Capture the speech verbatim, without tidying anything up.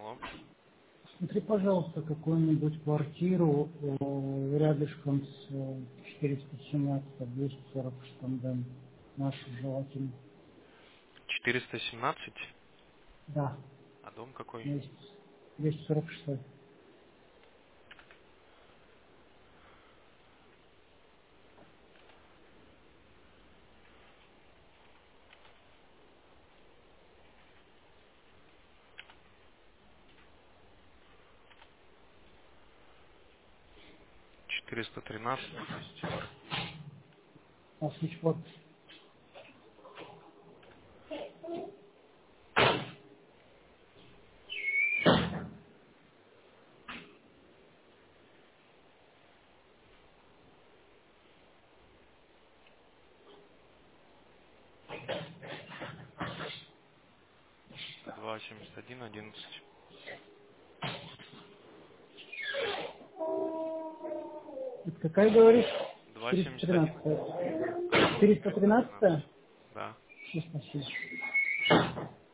Алло. Смотри, пожалуйста, какую-нибудь квартиру э, рядышком с э, четыреста семнадцать, двести сорок штандем. Нашу желательно. четыреста семнадцать. Да, А дом какой? двести двести сорок шесть. четыреста тринадцать, то есть. А свечкод два семьдесят один одиннадцать. это какая, говоришь? два четыреста семьдесят один. тринадцать. Дом четыреста четыреста тринадцать? тринадцать. Да. Сейчас, спасибо.